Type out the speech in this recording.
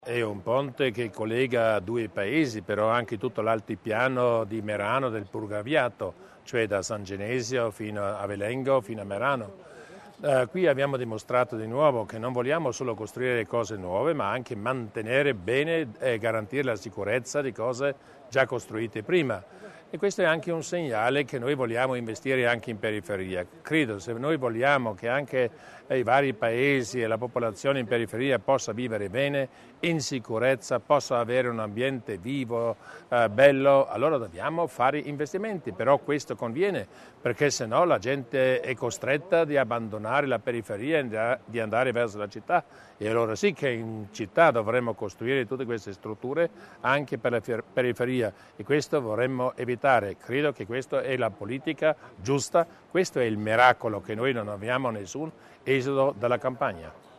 È un ponte che collega due paesi, però anche tutto l'altipiano di Merano del Purgaviato, cioè da San Genesio fino a Avelengo, fino a Merano. Qui abbiamo dimostrato di nuovo che non vogliamo solo costruire cose nuove, ma anche mantenere bene e garantire la sicurezza di cose già costruite prima. E questo è anche un segnale che noi vogliamo investire anche in periferia. Credo se noi vogliamo che anche i vari paesi e la popolazione in periferia possa vivere bene, in sicurezza, possa avere un ambiente vivo, bello, allora dobbiamo fare investimenti. Però questo conviene, perché sennò la gente è costretta di abbandonare la periferia e di andare verso la città. E allora sì che in città dovremmo costruire tutte queste strutture anche per la periferia e questo vorremmo evitare. Credo che questa è la politica giusta, questo è il miracolo che noi non abbiamo nessun esodo dalla campagna.